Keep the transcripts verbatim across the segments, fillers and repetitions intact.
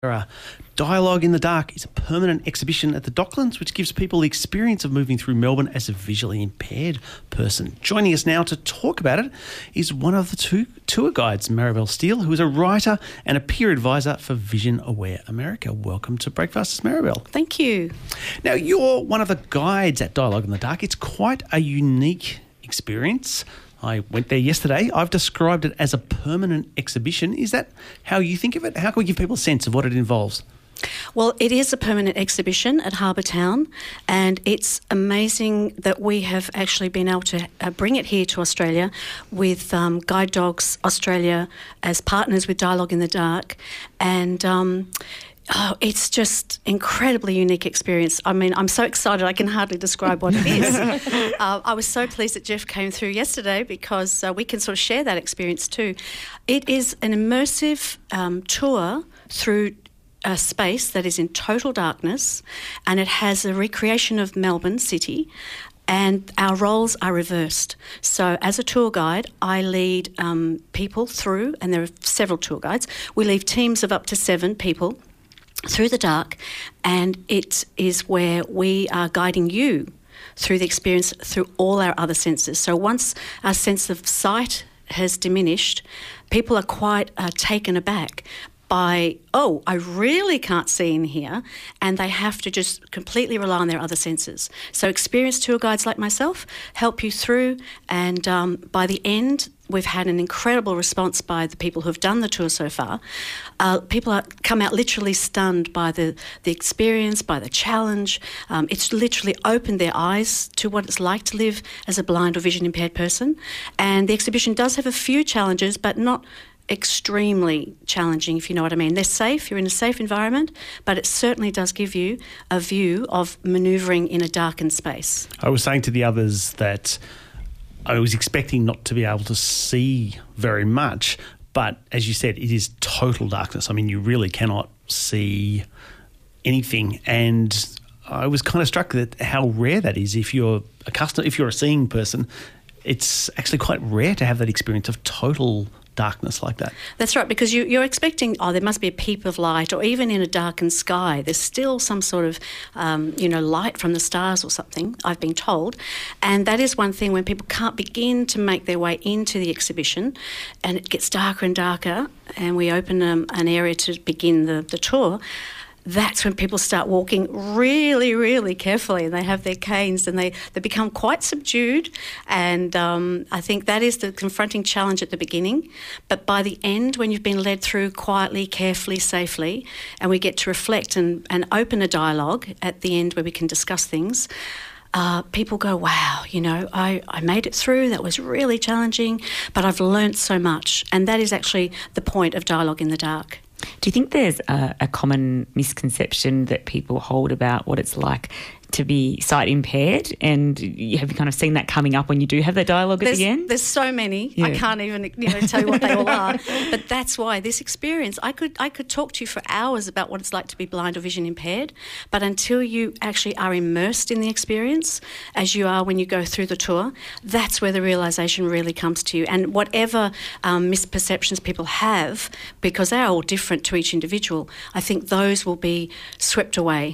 Dialogue in the Dark is a permanent exhibition at the Docklands which gives people the experience of moving through Melbourne as a visually impaired person. Joining us now to talk about it is one of the two tour guides, Maribel Steele, who is a writer and a peer advisor for Vision Aware America. Welcome to Breakfast, Maribel. Thank you. Now, you're one of the guides at Dialogue in the Dark. It's quite a unique experience. I went there yesterday. I've described it as a permanent exhibition. Is that how you think of it? How can we give people a sense of what it involves? Well, it is a permanent exhibition at Harbour Town, and it's amazing that we have actually been able to uh, bring it here to Australia with um, Guide Dogs Australia as partners with Dialogue in the Dark, and um, oh, it's just incredibly unique experience. I mean, I'm so excited I can hardly describe what it is. uh, I was so pleased that Jeff came through yesterday because uh, we can sort of share that experience too. It is an immersive um, tour through a space that is in total darkness, and it has a recreation of Melbourne City, and our roles are reversed. So as a tour guide, I lead um, people through, and there are several tour guides. We lead teams of up to seven people through the dark, and it is where we are guiding you through the experience through all our other senses. So once our sense of sight has diminished, people are quite uh, taken aback by, oh, I really can't see in here, and they have to just completely rely on their other senses. So experienced tour guides like myself help you through, and um, by the end, we've had an incredible response by the people who've done the tour so far. Uh, people are come out literally stunned by the, the experience, by the challenge. Um, it's literally opened their eyes to what it's like to live as a blind or vision impaired person. And the exhibition does have a few challenges, but not extremely challenging, if you know what I mean. They're safe, you're in a safe environment, but it certainly does give you a view of manoeuvring in a darkened space. I was saying to the others that I was expecting not to be able to see very much, but as you said, it is total darkness. I mean, you really cannot see anything, and I was kind of struck that how rare that is. If you're accustomed, if you're a seeing person, it's actually quite rare to have that experience of total darkness like that. That's right, because you, you're expecting, oh, there must be a peep of light, or even in a darkened sky, there's still some sort of, um, you know, light from the stars or something, I've been told. And that is one thing when people can't begin to make their way into the exhibition, and it gets darker and darker, and we open um, an area to begin the, the tour. That's when people start walking really, really carefully, and they have their canes, and they, they become quite subdued. And um, I think that is the confronting challenge at the beginning. But by the end, when you've been led through quietly, carefully, safely, and we get to reflect and, and open a dialogue at the end where we can discuss things, Uh, people go, wow, you know, I, I made it through. That was really challenging, but I've learnt so much. And that is actually the point of Dialogue in the Dark. Do you think there's a, a common misconception that people hold about what it's like to be sight impaired, and you have kind of seen that coming up when you do have that dialogue there's, at the end? There's so many. Yeah. I can't even you know tell you what they all are. But that's why this experience, I could I could talk to you for hours about what it's like to be blind or vision impaired, but until you actually are immersed in the experience, as you are when you go through the tour, that's where the realisation really comes to you. And whatever um, misperceptions people have, because they are all different to each individual, I think those will be swept away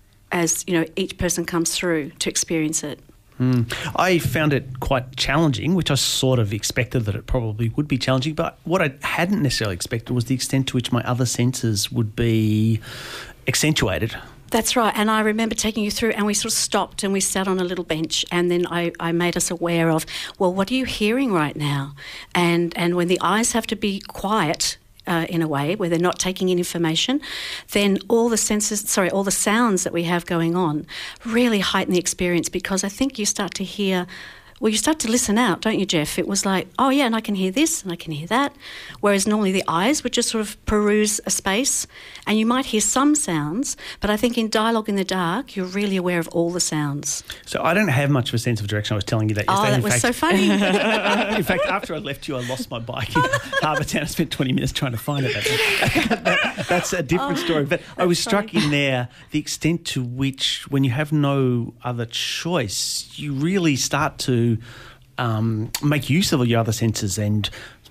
as, you know, each person comes through to experience it. Mm. I found it quite challenging, which I sort of expected that it probably would be challenging, but what I hadn't necessarily expected was the extent to which my other senses would be accentuated. That's right, and I remember taking you through, and we sort of stopped and we sat on a little bench, and then I, I made us aware of, well, what are you hearing right now? And and when the eyes have to be quiet, Uh, in a way where they're not taking in information, then all the senses, sorry, all the sounds that we have going on really heighten the experience, because I think you start to hear, well, you start to listen out, don't you, Jeff? It was like, oh, yeah, and I can hear this and I can hear that, whereas normally the eyes would just sort of peruse a space, and you might hear some sounds, but I think in Dialogue in the Dark, you're really aware of all the sounds. So I don't have much of a sense of direction. I was telling you that yesterday. Oh, that in was fact, so funny. In fact, after I left you, I lost my bike in Harbour Town. I spent twenty minutes trying to find it. that, that's a different Oh, story. But I was struck funny. in there the extent to which, when you have no other choice, you really start to um, make use of all your other senses and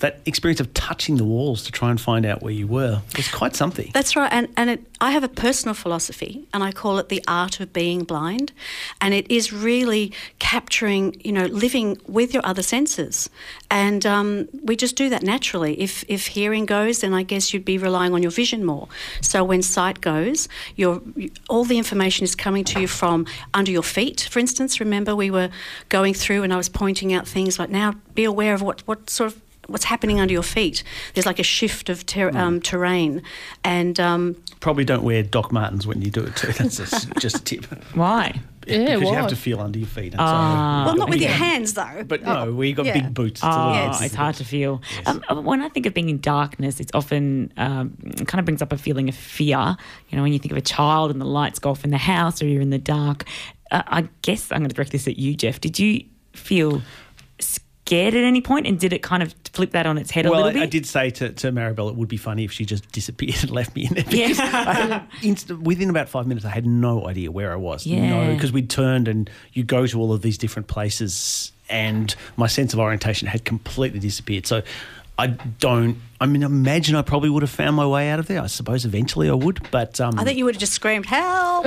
that experience of touching the walls to try and find out where you were was quite something. That's right, and and it, I have a personal philosophy, and I call it the art of being blind, and it is really capturing, you know, living with your other senses, and um, we just do that naturally. If if hearing goes, then I guess you'd be relying on your vision more. So when sight goes, your all the information is coming to you from under your feet. For instance, remember we were going through, and I was pointing out things like, now be aware of what what sort of what's happening under your feet. There's like a shift of ter- um, terrain, and um, probably don't wear Doc Martens when you do it too. That's just, just a tip. Why? Yeah, because why? you have to feel under your feet. And Ah. so, well, not with yeah. your hands though. But no, Oh, we got yeah. big boots. It's a Oh, little Yes. it's hard to feel. Yes. Um, when I think of being in darkness, it's often um, it kind of brings up a feeling of fear. You know, when you think of a child and the lights go off in the house or you're in the dark. Uh, I guess I'm going to direct this at you, Jeff. Did you feel scared at any point, and did it kind of flip that on its head well, a little I, bit? I did say to, to Maribel it would be funny if she just disappeared and left me in there. Yeah. Because I had inst- within about five minutes, I had no idea where I was. Yeah. No, because we'd turned and you go to all of these different places, and my sense of orientation had completely disappeared. So I don't. I mean, imagine I probably would have found my way out of there. I suppose eventually I would, but um, I think you would have just screamed, "Help!"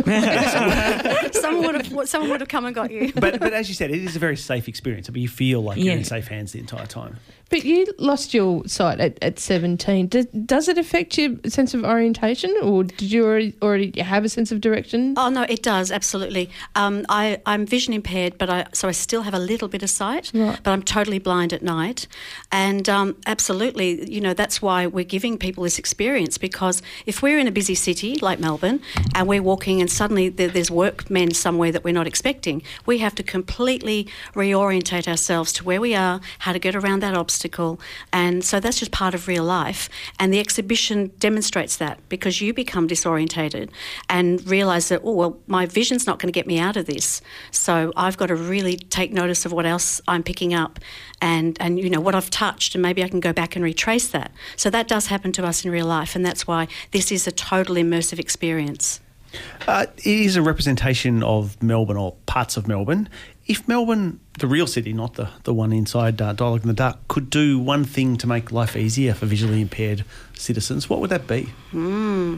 someone would have someone would have come and got you. But but as you said, it is a very safe experience. I mean, you feel like you're Yeah. in safe hands the entire time. But you lost your sight at, at seventeen. Does, does it affect your sense of orientation, or did you already, already have a sense of direction? Oh no, it does absolutely. Um, I I'm vision impaired, but I so I still have a little bit of sight, Right. but I'm totally blind at night, and um, absolutely, you know, that's why we're giving people this experience, because if we're in a busy city like Melbourne and we're walking and suddenly there, there's workmen somewhere that we're not expecting, we have to completely reorientate ourselves to where we are, how to get around that obstacle. Obstacle, and so that's just part of real life, and the exhibition demonstrates that, because you become disorientated and realise that, oh well, my vision's not going to get me out of this, so I've got to really take notice of what else I'm picking up, and and you know what I've touched, and maybe I can go back and retrace that. So that does happen to us in real life, and that's why this is a total immersive experience. Uh, it is a representation of Melbourne, or parts of Melbourne. If Melbourne, the real city, not the, the one inside uh, Dialogue in the Dark, could do one thing to make life easier for visually impaired citizens, what would that be? Mm.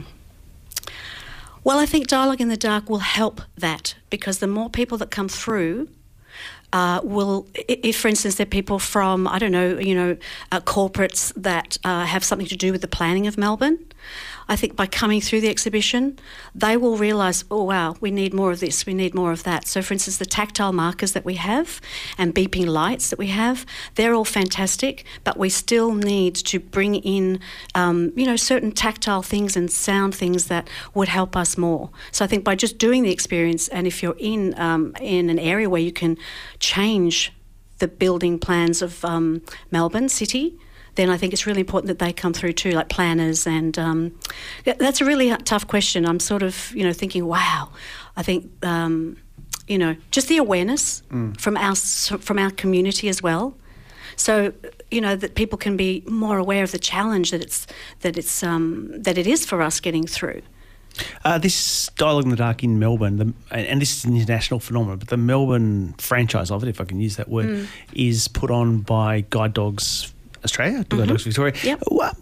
Well, I think Dialogue in the Dark will help that, because the more people that come through uh, will, if, for instance, they're people from, I don't know, you know, uh, corporates that uh, have something to do with the planning of Melbourne, I think by coming through the exhibition, they will realise, oh, wow, we need more of this, we need more of that. So, for instance, the tactile markers that we have and beeping lights that we have, they're all fantastic, but we still need to bring in, um, you know, certain tactile things and sound things that would help us more. So I think by just doing the experience, and if you're in, um, in an area where you can change the building plans of um, Melbourne City, then I think it's really important that they come through too, like planners, and um, that's a really tough question. I'm sort of, you know, thinking, wow, I think, um, you know, just the awareness mm. from our from our community as well. So, you know, that people can be more aware of the challenge that it's that it's um, that it is for us getting through. Uh, this Dialogue in the Dark in Melbourne, the, and this is an international phenomenon, but the Melbourne franchise of it, if I can use that word, mm. is put on by Guide Dogs Australia, mm-hmm. Guide Dogs Victoria. Yep.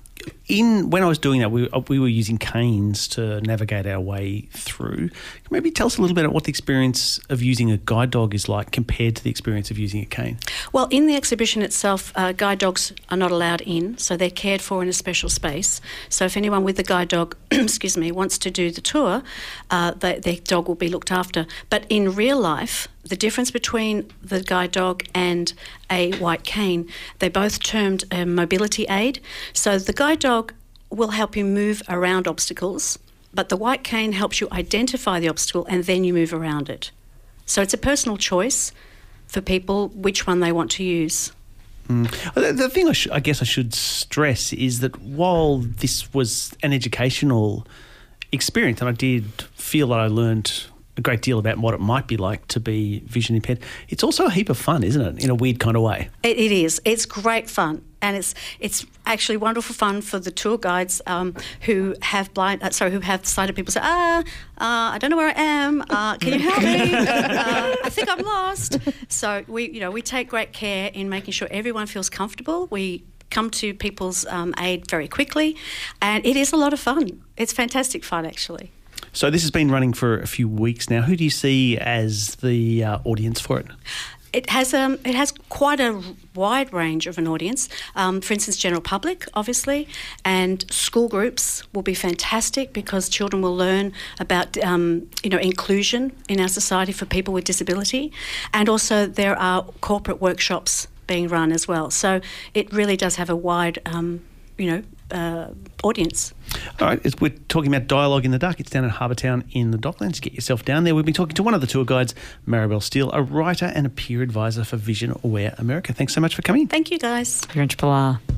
In when I was doing that, we we were using canes to navigate our way through. Maybe tell us a little bit about what the experience of using a guide dog is like compared to the experience of using a cane. Well, in the exhibition itself, uh, guide dogs are not allowed in, so they're cared for in a special space. So if anyone with a guide dog, excuse me, wants to do the tour, uh, they, their dog will be looked after. But in real life, the difference between the guide dog and a white cane, they're both termed a mobility aid. So the guide dog will help you move around obstacles, but the white cane helps you identify the obstacle and then you move around it. So it's a personal choice for people which one they want to use. Mm. The, the thing I, sh- I guess I should stress is that while this was an educational experience, and I did feel that I learned a great deal about what it might be like to be vision impaired, it's also a heap of fun, isn't it, in a weird kind of way? It, it is. It's great fun. And it's it's actually wonderful fun for the tour guides um, who have blind, uh, sorry, who have sighted people say, ah, uh, I don't know where I am. Uh, can you help me? uh, I think I'm lost. So we, you know, we take great care in making sure everyone feels comfortable. We come to people's um, aid very quickly, and it is a lot of fun. It's fantastic fun, actually. So this has been running for a few weeks now. Who do you see as the uh, audience for it? It has um, it has quite a wide range of an audience. Um, for instance, general public, obviously, and school groups will be fantastic because children will learn about um, you know inclusion in our society for people with disability, and also there are corporate workshops being run as well. So it really does have a wide um, you know uh, audience. All right, it's, we're talking about Dialogue in the Dark. It's down at Harbour Town in the Docklands. Get yourself down there. We've been talking to one of the tour guides, Maribel Steele, a writer and a peer advisor for Vision Aware America. Thanks so much for coming. Thank you, guys. You're in Triple R.